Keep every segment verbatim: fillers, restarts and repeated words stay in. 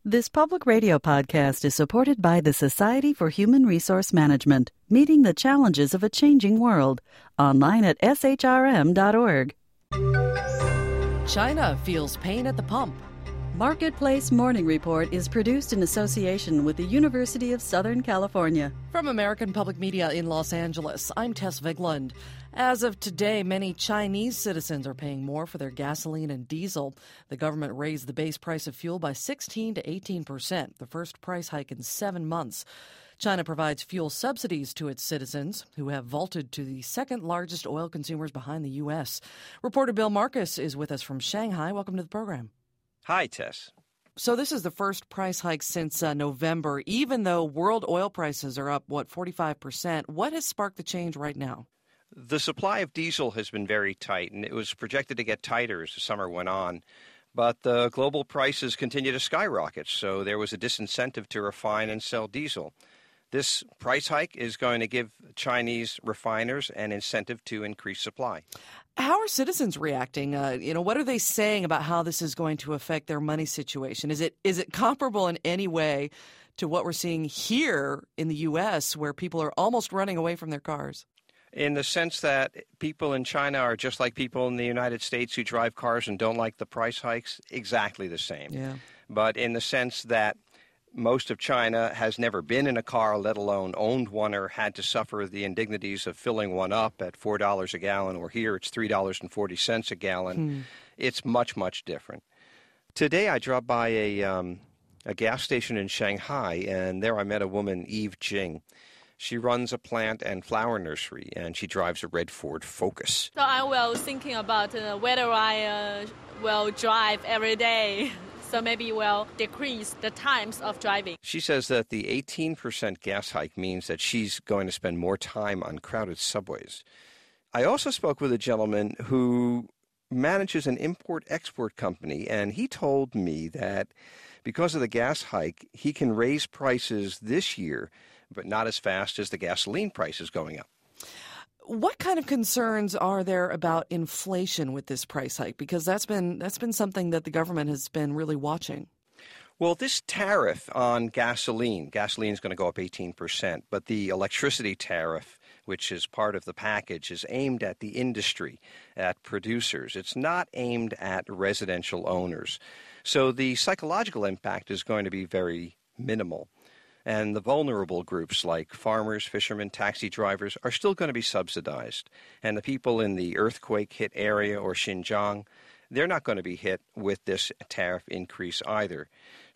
This public radio podcast is supported by the Society for Human Resource Management, meeting the challenges of a changing world. Online at s h r m dot org. China feels pain at the pump. Marketplace Morning Report is produced in association with the University of Southern California. From American Public Media in Los Angeles, I'm Tess Vigland. As of today, many Chinese citizens are paying more for their gasoline and diesel. The government raised the base price of fuel by sixteen to eighteen percent, the first price hike in seven months. China provides fuel subsidies to its citizens, who have vaulted to the second largest oil consumers behind the U S. Reporter Bill Marcus is with us from Shanghai. Welcome to the program. Hi, Tess. So this is the first price hike since uh, November. Even though world oil prices are up, what, forty-five percent, what has sparked the change right now? The supply of diesel has been very tight, and it was projected to get tighter as the summer went on. But the global prices continue to skyrocket, so there was a disincentive to refine and sell diesel. This price hike is going to give Chinese refiners an incentive to increase supply. How are citizens reacting? Uh, you know, what are they saying about how this is going to affect their money situation? Is it is it comparable in any way to what we're seeing here in the U S, where people are almost running away from their cars? In the sense that people in China are just like people in the United States who drive cars and don't like the price hikes? Exactly the same. Yeah. But in the sense that most of China has never been in a car, let alone owned one, or had to suffer the indignities of filling one up at four dollars a gallon, or here it's three dollars and forty cents a gallon. Hmm. It's much, much different. Today I dropped by a, um, a gas station in Shanghai, and there I met a woman, Eve Jing. She runs a plant and flower nursery, and she drives a red Ford Focus. So I was thinking about uh, whether I uh, will drive every day. So maybe we'll decrease the times of driving. She says that the eighteen percent gas hike means that she's going to spend more time on crowded subways. I also spoke with a gentleman who manages an import-export company, and he told me that because of the gas hike, he can raise prices this year, but not as fast as the gasoline price is going up. What kind of concerns are there about inflation with this price hike? Because that's been that's been something that the government has been really watching. Well, this tariff on gasoline, gasoline is going to go up eighteen percent, but the electricity tariff, which is part of the package, is aimed at the industry, at producers. It's not aimed at residential owners. So the psychological impact is going to be very minimal. And the vulnerable groups like farmers, fishermen, taxi drivers are still going to be subsidized. And the people in the earthquake-hit area or Xinjiang, they're not going to be hit with this tariff increase either.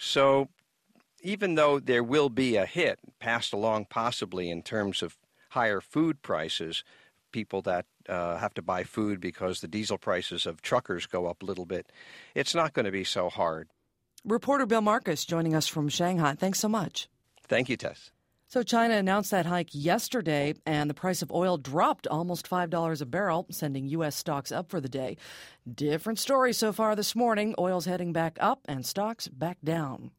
So even though there will be a hit passed along possibly in terms of higher food prices, people that uh, have to buy food because the diesel prices of truckers go up a little bit, it's not going to be so hard. Reporter Bill Marcus joining us from Shanghai. Thanks so much. Thank you, Tess. So China announced that hike yesterday, and the price of oil dropped almost five dollars a barrel, sending U S stocks up for the day. Different story so far this morning. Oil's heading back up and stocks back down.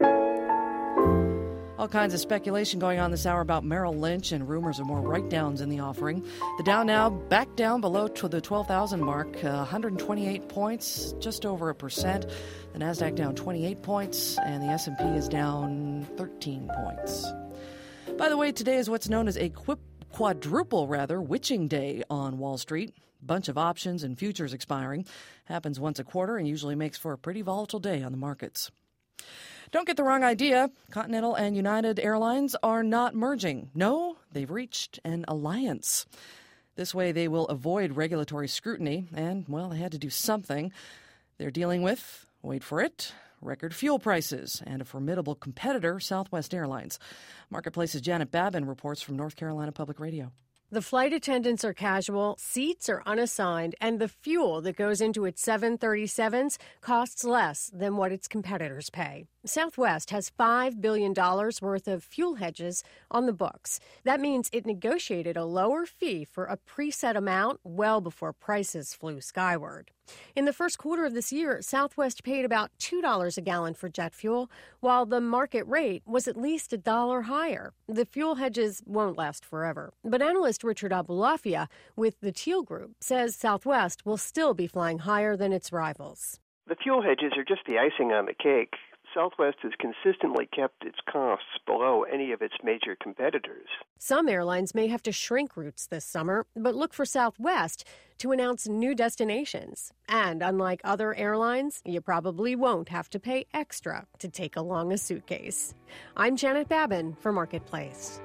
All kinds of speculation going on this hour about Merrill Lynch and rumors of more write-downs in the offering. The Dow now back down below to the twelve thousand mark, uh, one hundred twenty-eight points, just over a percent. The Nasdaq down twenty-eight points, and the S and P is down thirteen points. By the way, today is what's known as a quip, quadruple, rather, witching day on Wall Street. Bunch of options and futures expiring. Happens once a quarter and usually makes for a pretty volatile day on the markets. Don't get the wrong idea. Continental and United Airlines are not merging. No, they've reached an alliance. This way they will avoid regulatory scrutiny, and, well, they had to do something. They're dealing with, wait for it, record fuel prices and a formidable competitor, Southwest Airlines. Marketplace's Janet Babin reports from North Carolina Public Radio. The flight attendants are casual, seats are unassigned, and the fuel that goes into its seven thirty-sevens costs less than what its competitors pay. Southwest has five billion dollars worth of fuel hedges on the books. That means it negotiated a lower fee for a preset amount well before prices flew skyward. In the first quarter of this year, Southwest paid about two dollars a gallon for jet fuel, while the market rate was at least a dollar higher. The fuel hedges won't last forever. But analyst Richard Abulafia with the Teal Group says Southwest will still be flying higher than its rivals. The fuel hedges are just the icing on the cake. Southwest has consistently kept its costs below any of its major competitors. Some airlines may have to shrink routes this summer, but look for Southwest to announce new destinations. And unlike other airlines, you probably won't have to pay extra to take along a suitcase. I'm Janet Babin for Marketplace.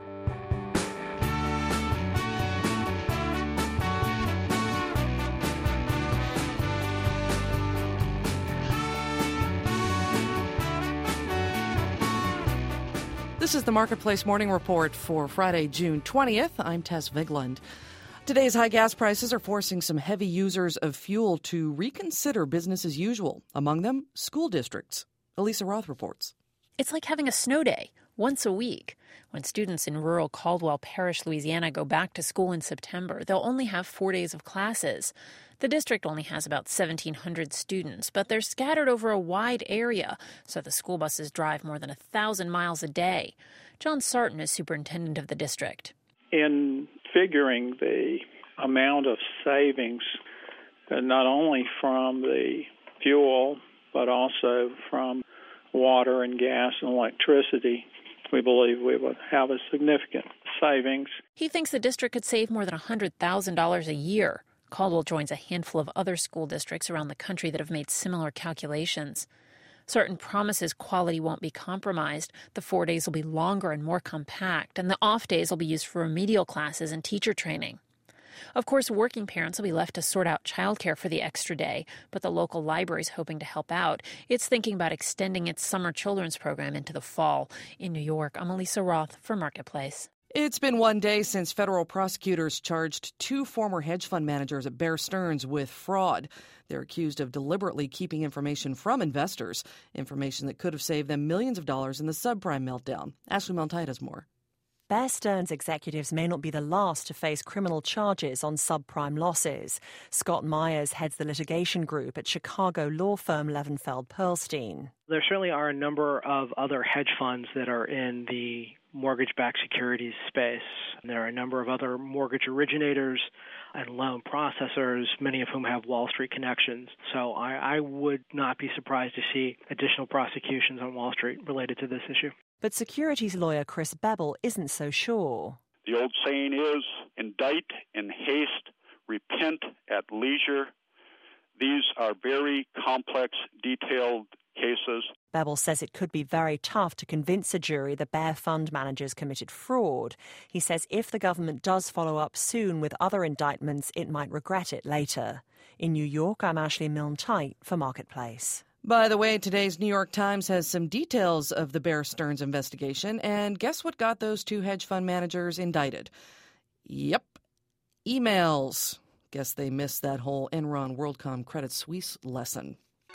This is the Marketplace Morning Report for Friday, June twentieth. I'm Tess Vigland. Today's high gas prices are forcing some heavy users of fuel to reconsider business as usual. Among them, school districts. Elisa Roth reports. It's like having a snow day once a week. When students in rural Caldwell Parish, Louisiana go back to school in September, they'll only have four days of classes. The district only has about seventeen hundred students, but they're scattered over a wide area, so the school buses drive more than one thousand miles a day. John Sarton is superintendent of the district. In figuring the amount of savings, uh, not only from the fuel, but also from water and gas and electricity, we believe we would have a significant savings. He thinks the district could save more than one hundred thousand dollars a year. Caldwell joins a handful of other school districts around the country that have made similar calculations. Sarton promises quality won't be compromised. The four days will be longer and more compact, and the off days will be used for remedial classes and teacher training. Of course, working parents will be left to sort out childcare for the extra day, but the local library is hoping to help out. It's thinking about extending its summer children's program into the fall. In New York, I'm Elisa Roth for Marketplace. It's been one day since federal prosecutors charged two former hedge fund managers at Bear Stearns with fraud. They're accused of deliberately keeping information from investors, information that could have saved them millions of dollars in the subprime meltdown. Ashley Maltite has more. Bear Stearns executives may not be the last to face criminal charges on subprime losses. Scott Myers heads the litigation group at Chicago law firm Levenfeld Pearlstein. There certainly are a number of other hedge funds that are in the mortgage-backed securities space. There are a number of other mortgage originators and loan processors, many of whom have Wall Street connections. So I, I would not be surprised to see additional prosecutions on Wall Street related to this issue. But securities lawyer Chris Bevel isn't so sure. The old saying is, indict in haste, repent at leisure. These are very complex, detailed cases. Bevel says it could be very tough to convince a jury the Bear fund managers committed fraud. He says if the government does follow up soon with other indictments, it might regret it later. In New York, I'm Ashley Milne-Tite for Marketplace. By the way, today's New York Times has some details of the Bear Stearns investigation, and guess what got those two hedge fund managers indicted? Yep, emails. Guess they missed that whole Enron WorldCom Credit Suisse lesson.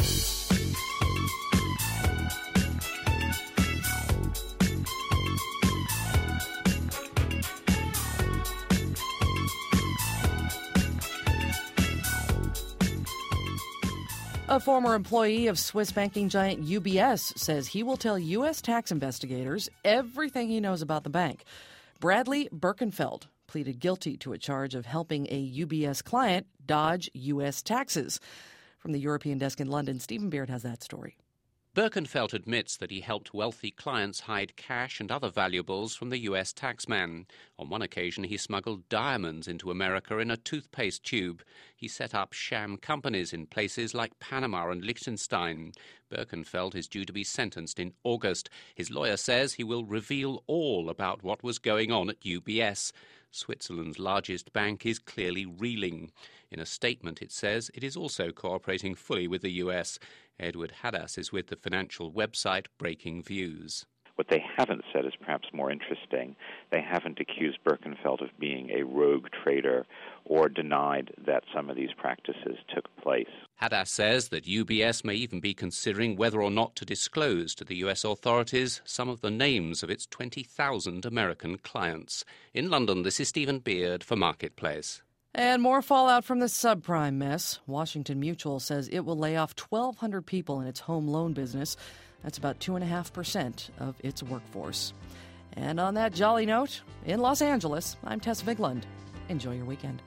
A former employee of Swiss banking giant U B S says he will tell U S tax investigators everything he knows about the bank. Bradley Birkenfeld pleaded guilty to a charge of helping a U B S client dodge U S taxes. From the European desk in London, Stephen Beard has that story. Birkenfeld admits that he helped wealthy clients hide cash and other valuables from the U S taxman. On one occasion, he smuggled diamonds into America in a toothpaste tube. He set up sham companies in places like Panama and Liechtenstein. Birkenfeld is due to be sentenced in August. His lawyer says he will reveal all about what was going on at U B S. Switzerland's largest bank is clearly reeling. In a statement, it says it is also cooperating fully with the U S. Edward Hadas is with the financial website Breaking Views. What they haven't said is perhaps more interesting. They haven't accused Birkenfeld of being a rogue trader or denied that some of these practices took place. Hadas says that U B S may even be considering whether or not to disclose to the U S authorities some of the names of its twenty thousand American clients. In London, this is Stephen Beard for Marketplace. And more fallout from the subprime mess. Washington Mutual says it will lay off twelve hundred people in its home loan business. That's about two point five percent of its workforce. And on that jolly note, in Los Angeles, I'm Tess Vigland. Enjoy your weekend.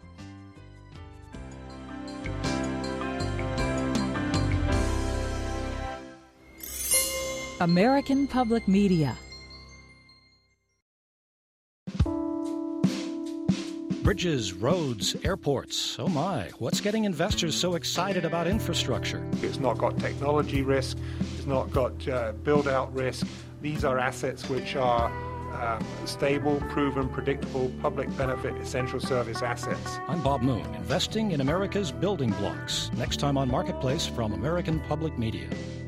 American Public Media. Bridges, roads, airports. Oh my, what's getting investors so excited about infrastructure? It's not got technology risk, it's not got uh, build-out risk. These are assets which are um, stable, proven, predictable, public benefit, essential service assets. I'm Bob Moon, investing in America's building blocks. Next time on Marketplace from American Public Media.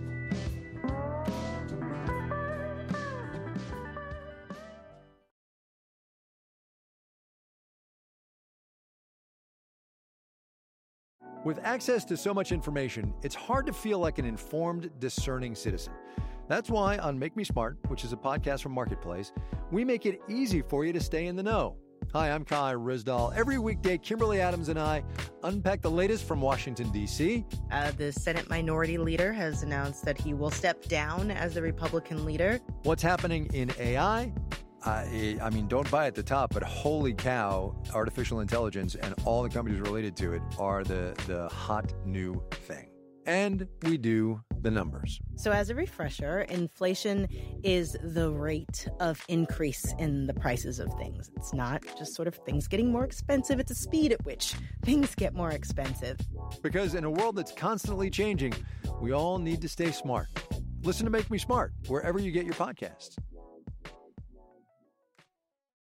With access to so much information, it's hard to feel like an informed, discerning citizen. That's why on Make Me Smart, which is a podcast from Marketplace, we make it easy for you to stay in the know. Hi, I'm Kai Rizdal. Every weekday, Kimberly Adams and I unpack the latest from Washington, D C Uh, the Senate Minority Leader has announced that he will step down as the Republican leader. What's happening in A I? I, I mean, don't buy at the top, but holy cow, artificial intelligence and all the companies related to it are the, the hot new thing. And we do the numbers. So as a refresher, inflation is the rate of increase in the prices of things. It's not just sort of things getting more expensive. It's a speed at which things get more expensive. Because in a world that's constantly changing, we all need to stay smart. Listen to Make Me Smart wherever you get your podcasts.